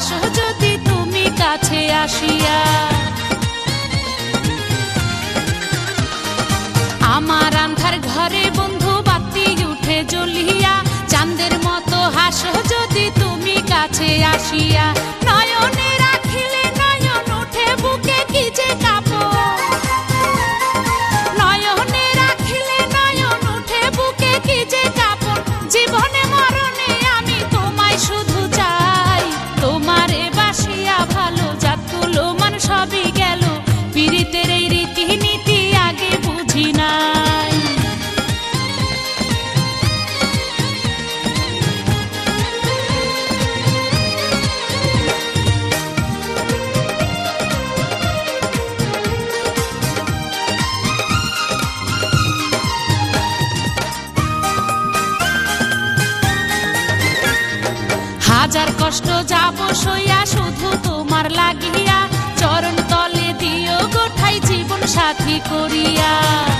আসো যদি তুমি কাছে আসিয়া। আমার আন্ধার ঘরে বন্ধু বাতি উঠে জ্বলিয়া, চাঁদের মতো হাসো যদি তুমি কাছে আসিয়া। নয়নে রাখিলে নয়ন উঠে বুকে কি যে কাঁপন, নয়নে রাখিলে নয়ন উঠে বুকে কি যে কাঁপন। জীবনে মরণে আমি তোমায় শুধু চাই, তোমারে বাসিয়া ভালো জাতকুলো মান সবই গেল, পীড়িতের এই রীতি নীতি আগে বুঝি নাই। হাজার কষ্ট যাব সইয়া শুধু তোমার লাগিয়া, চরণ তলে দিও গোঠাই জীবন সাথী করিয়া।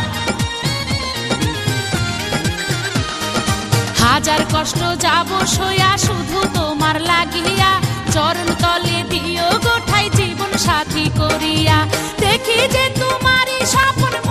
হাজার কষ্ট যাব সইয়া শুধু তোমার লাগিয়া, চরণ তলে দিও গোঠাই জীবন সাথী করিয়া। দেখি যে তোমারই স্বপ্ন